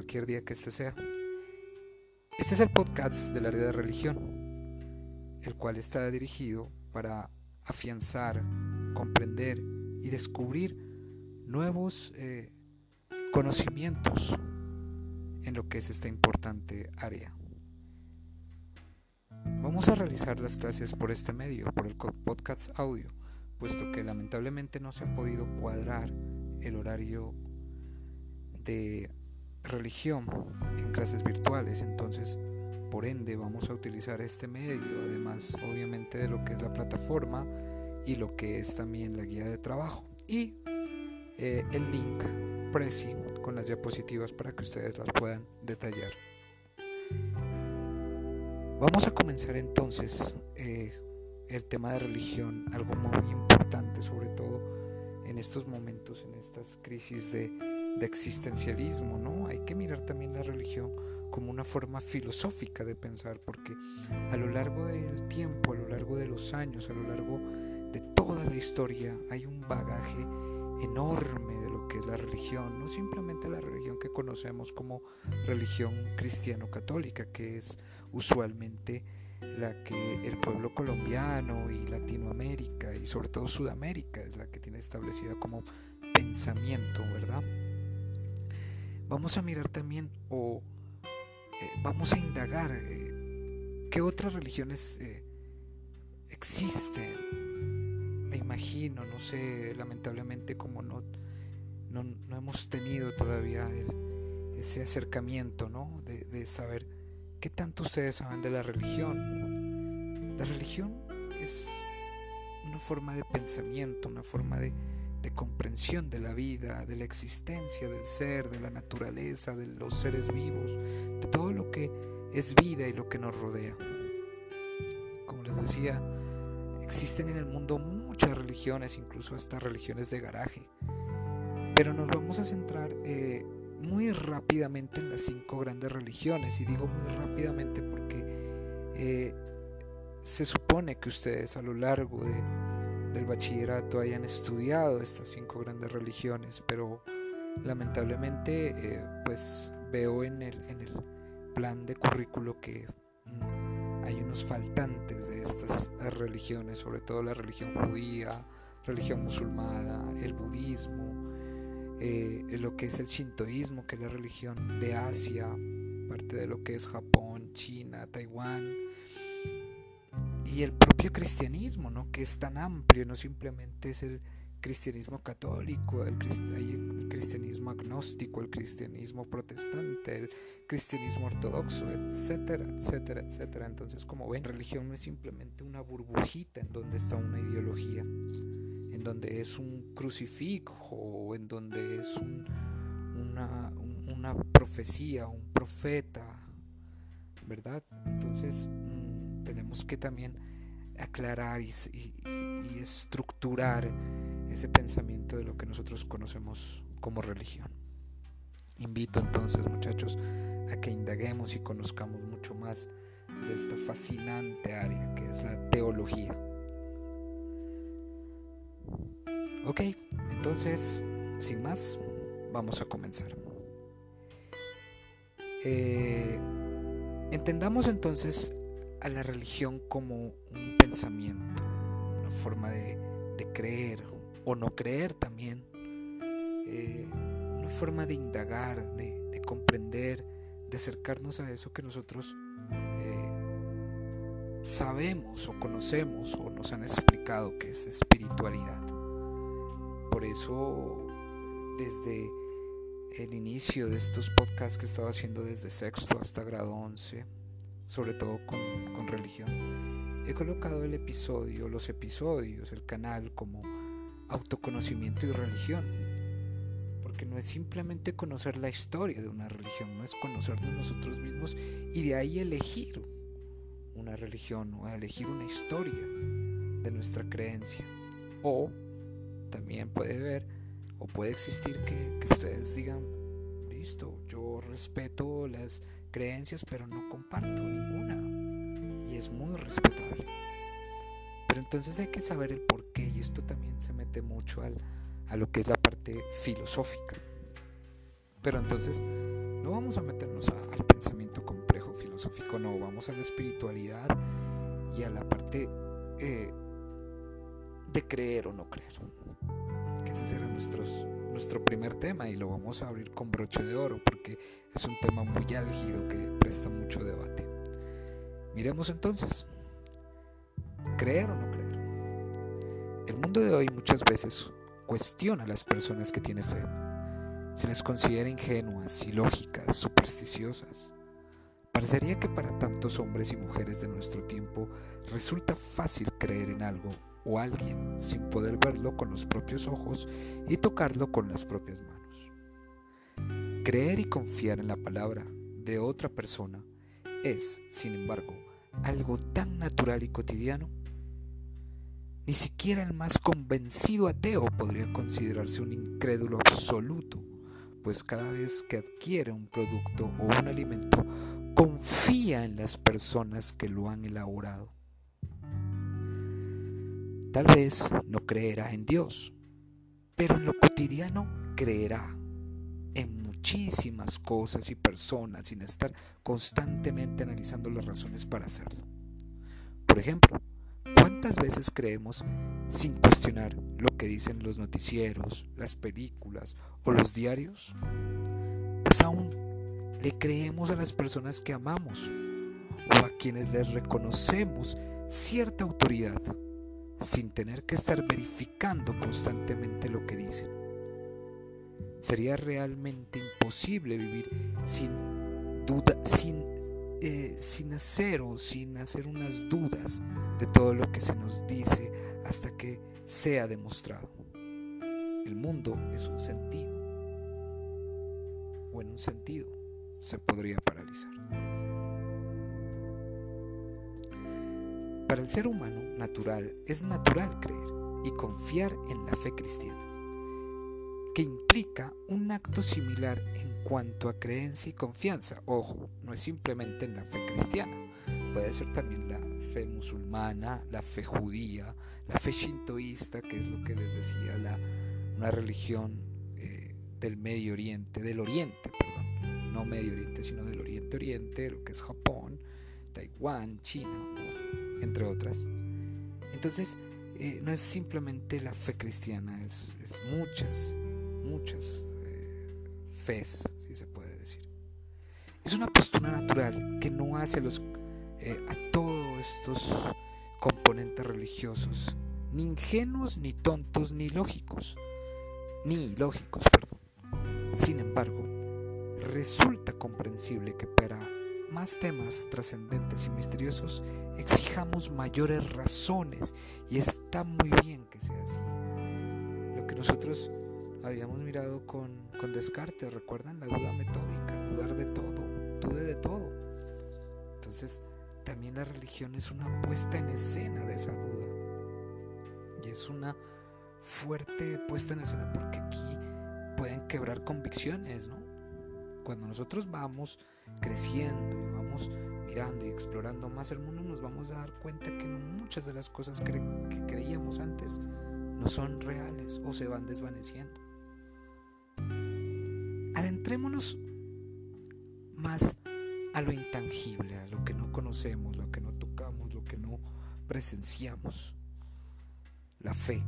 cualquier día que este sea. Este es el podcast del área de religión, el cual está dirigido para afianzar, comprender y descubrir nuevos conocimientos en lo que es esta importante área. Vamos a realizar las clases por este medio, por el podcast audio, puesto que lamentablemente no se ha podido cuadrar el horario de religión en clases virtuales. Entonces, por ende, vamos a utilizar este medio, además obviamente de lo que es la plataforma y lo que es también la guía de trabajo y el link Prezi con las diapositivas para que ustedes las puedan detallar. Vamos a comenzar entonces el tema de religión, algo muy importante, sobre todo en estos momentos, en estas crisis de existencialismo, ¿no? Hay que mirar también la religión como una forma filosófica de pensar, porque a lo largo del tiempo, a lo largo de los años, a lo largo de toda la historia, hay un bagaje enorme de lo que es la religión, no simplemente la religión que conocemos como religión cristiano-católica, que es usualmente la que el pueblo colombiano y Latinoamérica y sobre todo Sudamérica es la que tiene establecida como pensamiento, ¿verdad? Vamos a mirar también vamos a indagar qué otras religiones existen. Me imagino, no sé, lamentablemente como no hemos tenido todavía ese acercamiento, ¿no? De saber qué tanto ustedes saben de la religión. La religión es una forma de pensamiento, una forma de comprensión de la vida, de la existencia del ser, de la naturaleza, de los seres vivos, de todo lo que es vida y lo que nos rodea. Como les decía, existen en el mundo muchas religiones, incluso hasta religiones de garaje, pero nos vamos a centrar muy rápidamente en las 5 grandes religiones, y digo muy rápidamente porque se supone que ustedes a lo largo del bachillerato hayan estudiado estas 5 grandes religiones, pero lamentablemente pues veo en el plan de currículo que hay unos faltantes de estas religiones, sobre todo la religión judía, religión musulmana, el budismo, lo que es el shintoísmo, que es la religión de Asia, parte de lo que es Japón, China, Taiwán, y el propio cristianismo, ¿no? Que es tan amplio, no simplemente es el cristianismo católico, hay el cristianismo agnóstico, el cristianismo protestante, el cristianismo ortodoxo, etcétera, etcétera, etcétera. Entonces, como ven, religión no es simplemente una burbujita en donde está una ideología, en donde es un crucifijo, o en donde es una profecía, un profeta, ¿verdad? Entonces tenemos que también aclarar y estructurar ese pensamiento de lo que nosotros conocemos como religión. Invito entonces, muchachos, a que indaguemos y conozcamos mucho más de esta fascinante área que es la teología. Ok, entonces, sin más, vamos a comenzar. Entendamos entonces a la religión como un pensamiento, una forma de creer o no creer también, una forma de indagar, de comprender, de acercarnos a eso que nosotros sabemos o conocemos o nos han explicado que es espiritualidad. Por eso, desde el inicio de estos podcasts que he estado haciendo desde sexto hasta grado 11, sobre todo con religión, he colocado los episodios, el canal como autoconocimiento y religión, porque no es simplemente conocer la historia de una religión, no es conocernos nosotros mismos y de ahí elegir una religión o elegir una historia de nuestra creencia. O también puede existir que ustedes digan, listo, yo respeto las creencias pero no comparto ninguna, y es muy respetable. Pero entonces hay que saber el porqué, y esto también se mete mucho a lo que es la parte filosófica. Pero entonces no No vamos a meternos al pensamiento complejo filosófico, no, vamos a la espiritualidad y a la parte de creer o no creer, que ese será nuestro primer tema, y lo vamos a abrir con broche de oro porque es un tema muy álgido que presta mucho debate. Miremos entonces, ¿creer o no creer? El mundo de hoy muchas veces cuestiona a las personas que tienen fe. Se les considera ingenuas, ilógicas, supersticiosas. Parecería que para tantos hombres y mujeres de nuestro tiempo resulta fácil creer en algo o alguien sin poder verlo con los propios ojos y tocarlo con las propias manos. Creer y confiar en la palabra de otra persona es, sin embargo, algo tan natural y cotidiano. Ni siquiera el más convencido ateo podría considerarse un incrédulo absoluto, pues cada vez que adquiere un producto o un alimento, confía en las personas que lo han elaborado. Tal vez no creerá en Dios, pero en lo cotidiano creerá en muchísimas cosas y personas sin estar constantemente analizando las razones para hacerlo. Por ejemplo, ¿cuántas veces creemos sin cuestionar lo que dicen los noticieros, las películas o los diarios? Más aún, le creemos a las personas que amamos o a quienes les reconocemos cierta autoridad sin tener que estar verificando constantemente lo que dicen. Sería realmente imposible vivir sin duda, sin hacer unas dudas de todo lo que se nos dice hasta que sea demostrado. El mundo es un sentido, o en un sentido se podría paralizar. Para el ser humano natural es natural creer y confiar en la fe cristiana, que implica un acto similar en cuanto a creencia y confianza. Ojo, no es simplemente en la fe cristiana, puede ser también la fe musulmana, la fe judía, la fe shintoísta, que es lo que les decía, una religión del Medio Oriente, no Medio Oriente, sino del Oriente, lo que es Japón, Taiwán, China, entre otras. Entonces, no es simplemente la fe cristiana, es muchas fes, si se puede decir. Es una postura natural que no hace a todos estos componentes religiosos ni ingenuos, ni tontos, ni ilógicos. Sin embargo, resulta comprensible que para más temas trascendentes y misteriosos exijamos mayores razones, y está muy bien que sea así. Lo que nosotros habíamos mirado con Descartes, ¿recuerdan? La duda metódica, dudar de todo, dude de todo. Entonces, también la religión es una puesta en escena de esa duda, y es una fuerte puesta en escena porque aquí pueden quebrar convicciones, ¿no? Cuando nosotros vamos creciendo y vamos mirando y explorando más el mundo, nos vamos a dar cuenta que muchas de las cosas que creíamos antes no son reales o se van desvaneciendo. Adentrémonos más a lo intangible, a lo que no conocemos, lo que no tocamos, lo que no presenciamos. La fe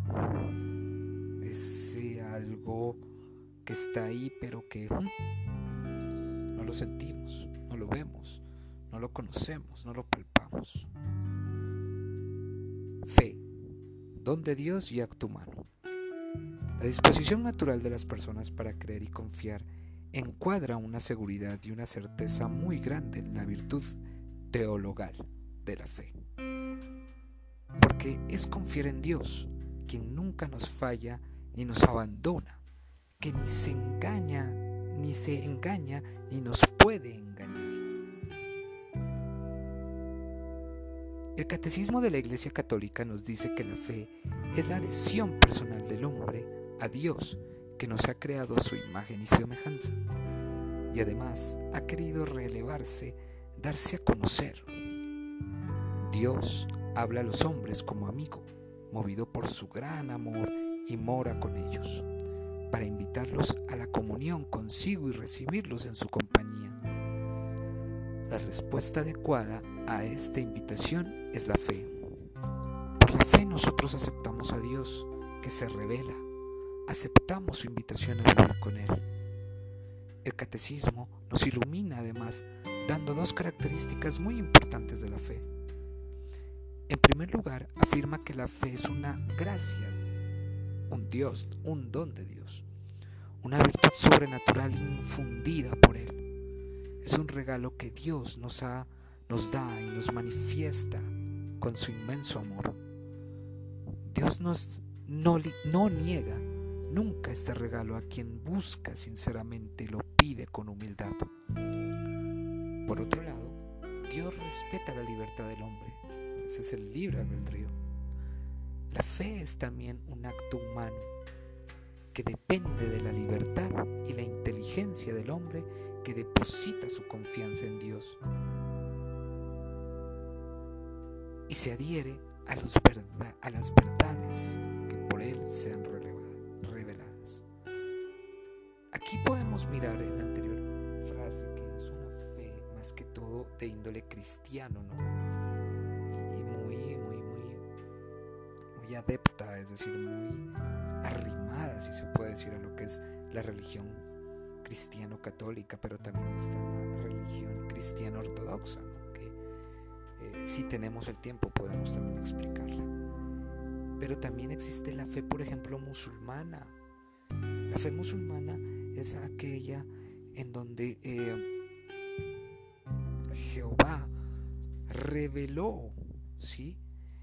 es algo que está ahí, pero que no lo sentimos, no lo vemos, no lo conocemos, no lo palpamos. Fe, don de Dios y acto humano. La disposición natural de las personas para creer y confiar encuadra una seguridad y una certeza muy grande en la virtud teologal de la fe. Porque es confiar en Dios, quien nunca nos falla ni nos abandona, que ni se engaña ni nos puede engañar. El Catecismo de la Iglesia Católica nos dice que la fe es la adhesión personal del hombre a Dios, que nos ha creado a su imagen y semejanza, y además ha querido relevarse, darse a conocer. Dios habla a los hombres como amigo, movido por su gran amor, y mora con ellos, para invitarlos a la comunión consigo y recibirlos en su compañía. La respuesta adecuada a esta invitación es la fe. Por la fe nosotros aceptamos a Dios, que se revela. Aceptamos su invitación a vivir con Él. El catecismo nos ilumina además, dando dos características muy importantes de la fe. En primer lugar, afirma que la fe es una gracia, un don de Dios, una virtud sobrenatural infundida por Él. Es un regalo que Dios nos da y nos manifiesta con su inmenso amor. Dios no niega nunca este regalo a quien busca sinceramente y lo pide con humildad. Por otro lado, Dios respeta la libertad del hombre. Ese es el libre albedrío. La fe es también un acto humano que depende de la libertad y la inteligencia del hombre que deposita su confianza en Dios y se adhiere a las verdades que por Él sean reveladas. Aquí podemos mirar en la anterior frase que es una fe más que todo de índole cristiano, ¿no? Y muy adepta, es decir, muy arrimada, si se puede decir, a lo que es la religión cristiano-católica, pero también está la religión cristiano-ortodoxa, ¿no? Que si tenemos el tiempo podemos también explicarla. Pero también existe la fe, por ejemplo, musulmana. La fe musulmana es aquella en donde Jehová reveló, ¿sí?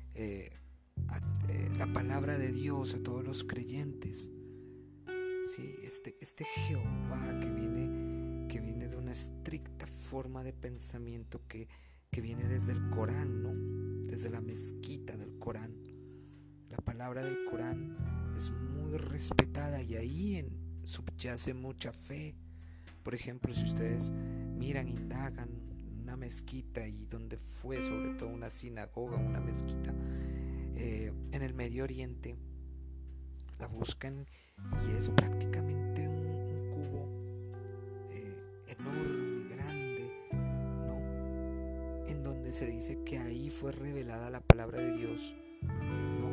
La palabra de Dios a todos los creyentes, ¿sí? Este Jehová que viene de una estricta forma de pensamiento que viene desde el Corán, ¿no? Desde la mezquita del Corán. La palabra del Corán es muy respetada y ahí subyace mucha fe. Por ejemplo, si ustedes miran, indagan una mezquita y donde fue sobre todo una sinagoga, una mezquita en el Medio Oriente, la buscan y es prácticamente un cubo enorme, grande, ¿no? En donde se dice que ahí fue revelada la palabra de Dios, ¿no?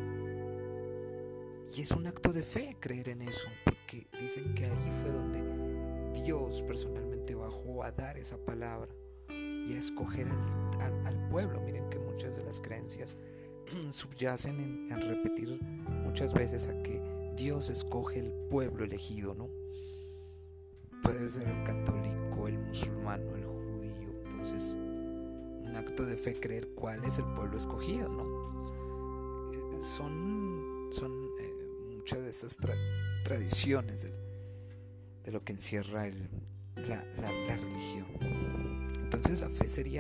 Y es un acto de fe creer en eso, porque dicen que ahí fue donde Dios personalmente bajó a dar esa palabra y a escoger al pueblo. Miren que muchas de las creencias subyacen en repetir muchas veces a que Dios escoge el pueblo elegido, ¿no? Puede ser el católico, el musulmano, el judío. Entonces, un acto de fe creer cuál es el pueblo escogido, ¿no? Son muchas de estas tradiciones de lo que encierra la religión. Entonces la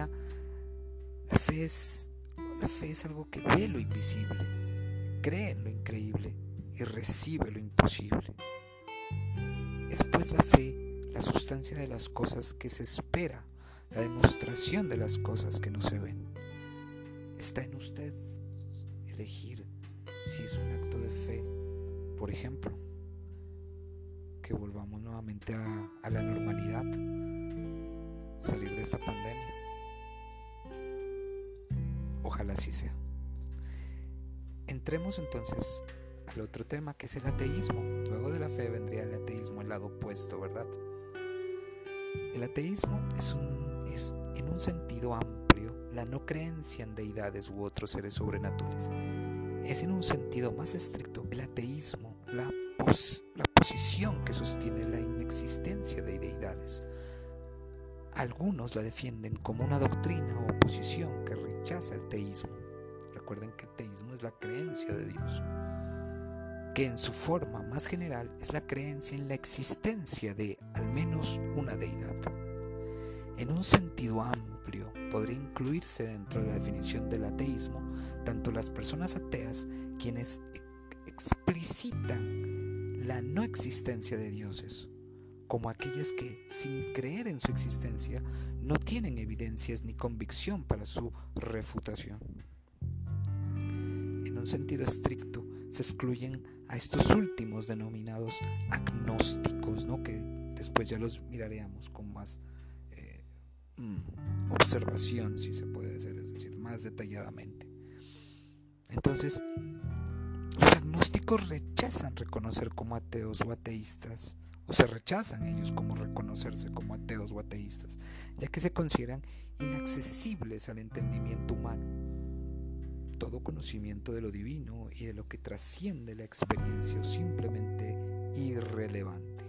fe es algo que ve lo invisible, cree en lo increíble y recibe lo imposible. Es pues la fe la sustancia de las cosas que se espera, la demostración de las cosas que no se ven. Está en usted elegir si es un acto de fe. Por ejemplo, que volvamos nuevamente a la normalidad, salir de esta pandemia. Ojalá así sea. Entremos entonces al otro tema, que es el ateísmo. Luego de la fe vendría el ateísmo, el lado opuesto, ¿verdad? El ateísmo es en un sentido amplio la no creencia en deidades u otros seres sobrenaturales. Es en un sentido más estricto el ateísmo, la posición que sostiene la inexistencia de deidades. Algunos la defienden como una doctrina o posición que rechaza el teísmo. Recuerden que el teísmo es la creencia de Dios, que en su forma más general es la creencia en la existencia de al menos una deidad. En un sentido amplio podría incluirse dentro de la definición del ateísmo tanto las personas ateas, quienes explicitan la no existencia de dioses, como aquellas que, sin creer en su existencia, no tienen evidencias ni convicción para su refutación. En un sentido estricto, se excluyen a estos últimos denominados agnósticos, ¿no? Que después ya los miraríamos con más observación, si se puede decir, es decir, más detalladamente. Entonces, los agnósticos rechazan reconocer como ateos o ateístas, o se rechazan ellos como reconocerse como ateos o ateístas, ya que se consideran inaccesibles al entendimiento humano. Todo conocimiento de lo divino y de lo que trasciende la experiencia es simplemente irrelevante.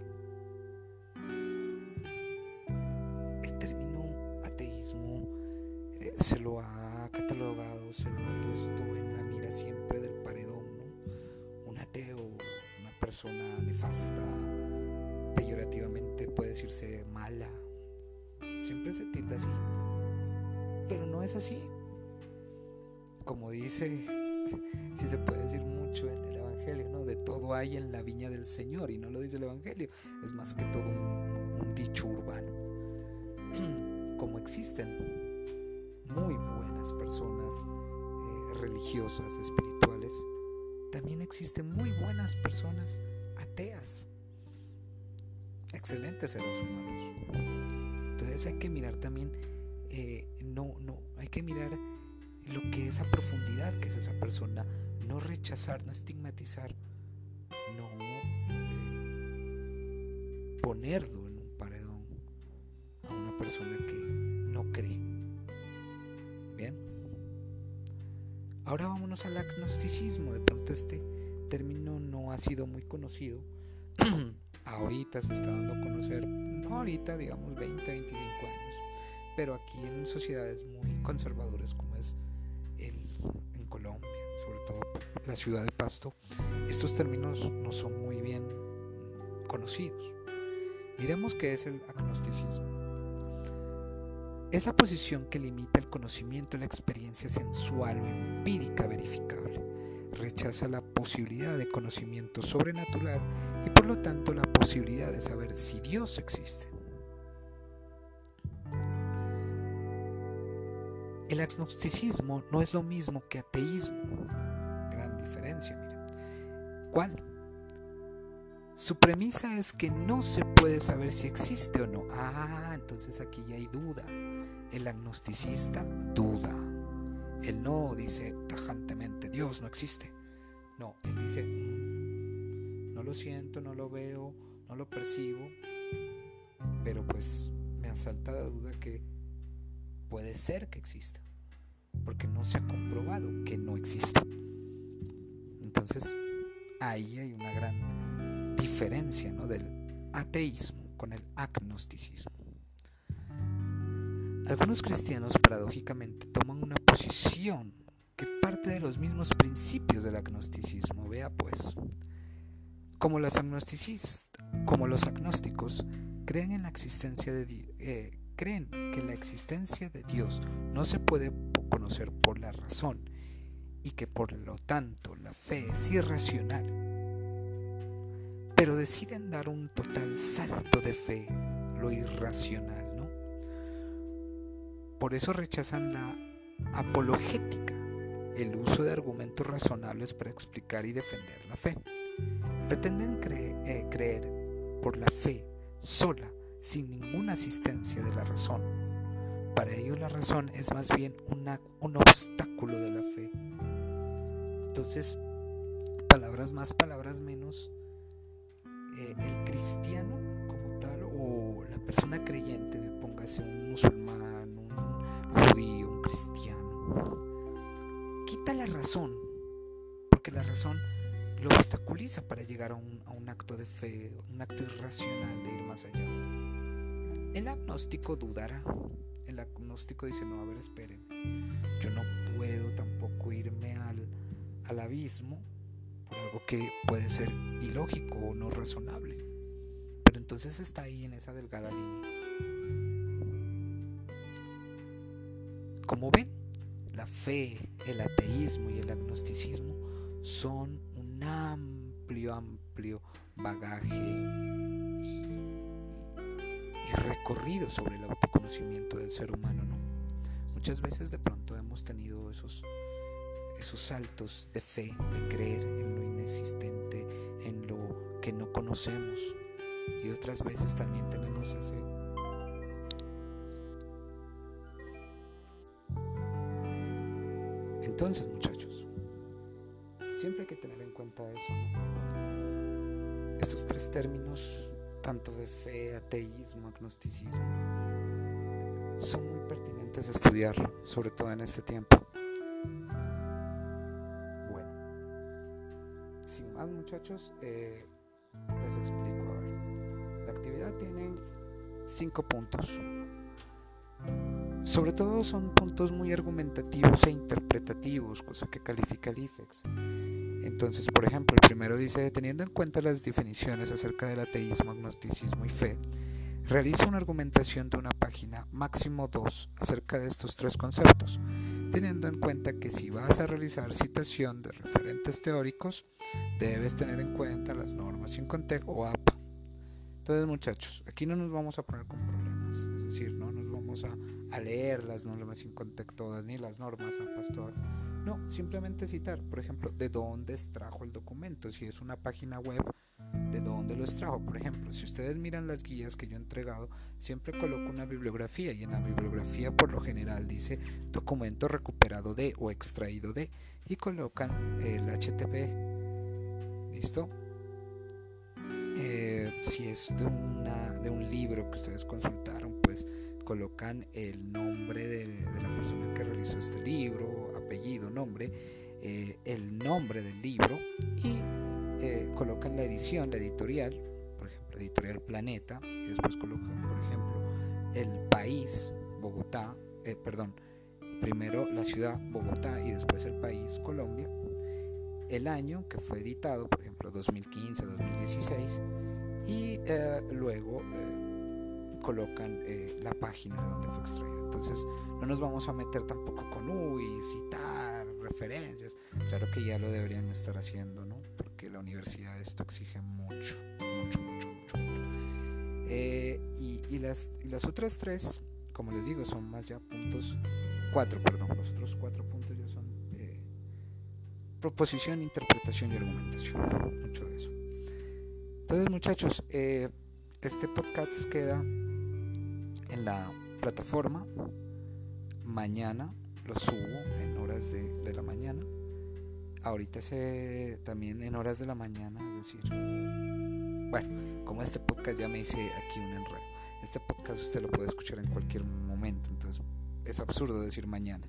El término ateísmo se lo ha catalogado, se lo ha puesto en la mira siempre del paredón, ¿no? Un ateo, una persona nefasta, peyorativamente puede decirse mala, siempre se tilda así, pero no es así. Como dice, si se puede decir mucho en el Evangelio, ¿no? De todo hay en la viña del Señor, y no lo dice el Evangelio, es más que todo un dicho urbano. Como existen muy buenas personas religiosas, espirituales, también existen muy buenas personas ateas, excelentes seres humanos. Entonces hay que mirar también, hay que mirar lo que es a profundidad, que es esa persona, no rechazar, no estigmatizar, no ponerlo en un paredón a una persona que no cree. Bien, ahora vámonos al agnosticismo. De pronto este término no ha sido muy conocido. Ahorita se está dando a conocer, no ahorita, digamos 20, 25 años, pero aquí en sociedades muy conservadoras como es en Colombia, sobre todo la ciudad de Pasto, estos términos no son muy bien conocidos. Miremos qué es el agnosticismo. Es la posición que limita el conocimiento y la experiencia sensual o empírica verificable. Rechaza la posibilidad de conocimiento sobrenatural y por lo tanto la posibilidad de saber si Dios existe. El agnosticismo no es lo mismo que ateísmo. Gran diferencia, mira. ¿Cuál? Su premisa es que no se puede saber si existe o no. Entonces aquí ya hay duda. El agnosticista duda. Él no dice tajantemente, Dios no existe. No, él dice, no lo siento, no lo veo, no lo percibo, pero pues me asalta la duda que puede ser que exista, porque no se ha comprobado que no existe. Entonces, ahí hay una gran diferencia, ¿no?, del ateísmo con el agnosticismo. Algunos cristianos, paradójicamente, toman una posición que parte de los mismos principios del agnosticismo. Vea pues, como los agnósticos creen en la existencia de creen que la existencia de Dios no se puede conocer por la razón y que por lo tanto la fe es irracional, pero deciden dar un total salto de fe, lo irracional, ¿no? Por eso rechazan la apologética, el uso de argumentos razonables para explicar y defender la fe. Pretenden creer por la fe sola, sin ninguna asistencia de la razón. Para ellos la razón es más bien un obstáculo de la fe. Entonces, palabras más, palabras menos, el cristiano como tal, o la persona creyente, póngase un musulmán, un judío, un cristiano, quita la razón, porque la razón lo obstaculiza para llegar a un acto de fe, un acto irracional de ir más allá. El agnóstico dudará. El agnóstico dice, no, a ver, esperen, yo no puedo tampoco irme al abismo por algo que puede ser ilógico o no razonable, pero entonces está ahí en esa delgada línea. Como ven, la fe, el ateísmo y el agnosticismo son un amplio bagaje y recorrido sobre el autoconocimiento del ser humano, ¿no? Muchas veces de pronto hemos tenido esos saltos de fe, de creer en lo inexistente, en lo que no conocemos, y otras veces también tenemos Entonces, muchachos, siempre hay que tener en cuenta eso, ¿no? Estos tres términos, tanto de fe, ateísmo, agnosticismo, son muy pertinentes a estudiar, sobre todo en este tiempo. Bueno, sin más, muchachos, les explico. A ver, la actividad tiene 5 puntos. Sobre todo son puntos muy argumentativos e interpretativos, cosa que califica el IFEX. Entonces, por ejemplo, el primero dice: teniendo en cuenta las definiciones acerca del ateísmo, agnosticismo y fe, realiza una argumentación de una página, máximo 2, acerca de estos 3 conceptos, teniendo en cuenta que si vas a realizar citación de referentes teóricos, debes tener en cuenta las normas sin contexto o APA. Entonces, muchachos, aquí no nos vamos a poner con problemas, es decir, no nos vamos a leer las normas sin contexto todas, ni las normas APA todas. No, simplemente citar, por ejemplo, de dónde extrajo el documento. Si es una página web, de dónde lo extrajo. Por ejemplo, si ustedes miran las guías que yo he entregado, siempre coloco una bibliografía, y en la bibliografía por lo general dice documento recuperado de o extraído de, y colocan el HTTP. ¿Listo? Si es de un libro que ustedes consultaron, pues colocan el nombre de la persona que realizó este libro, apellido, nombre, el nombre del libro, y colocan la edición, la editorial, por ejemplo, Editorial Planeta, y después colocan, por ejemplo, el país, Bogotá, primero la ciudad, Bogotá, y después el país, Colombia, el año que fue editado, por ejemplo, 2015, 2016, y luego colocan la página de donde fue extraído. Entonces no nos vamos a meter tampoco con citar referencias. Claro que ya lo deberían estar haciendo, ¿no? Porque la universidad esto exige mucho. Y las otras 3, como les digo, son más ya puntos 4, los otros 4 puntos ya son proposición, interpretación y argumentación, mucho de eso. Entonces, muchachos, este podcast queda en la plataforma. Mañana lo subo en horas de la mañana. Ahorita también en horas de la mañana, es decir, bueno, como este podcast ya me hice aquí un enredo. Este podcast usted lo puede escuchar en cualquier momento, entonces es absurdo decir mañana.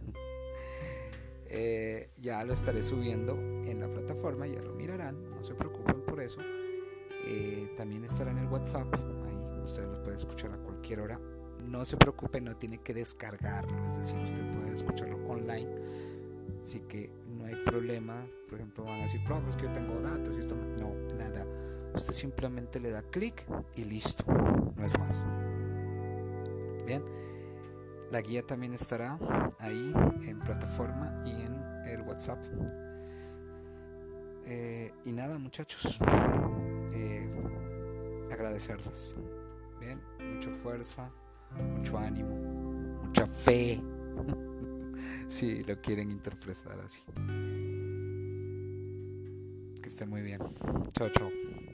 Ya lo estaré subiendo en la plataforma, ya lo mirarán, no se preocupen por eso. También estará en el WhatsApp, ahí usted lo puede escuchar a cualquier hora. No se preocupe, no tiene que descargarlo, es decir, usted puede escucharlo online, así que no hay problema. Por ejemplo, van a decir: profe, es que yo tengo datos y esto. No, nada, usted simplemente le da clic y listo, no es más. Bien, la guía también estará ahí en plataforma y en el WhatsApp. Y nada, muchachos, agradecerles. Bien, mucha fuerza, mucho ánimo, mucha fe, si lo quieren interpretar así. Que estén muy bien. Chao, chao.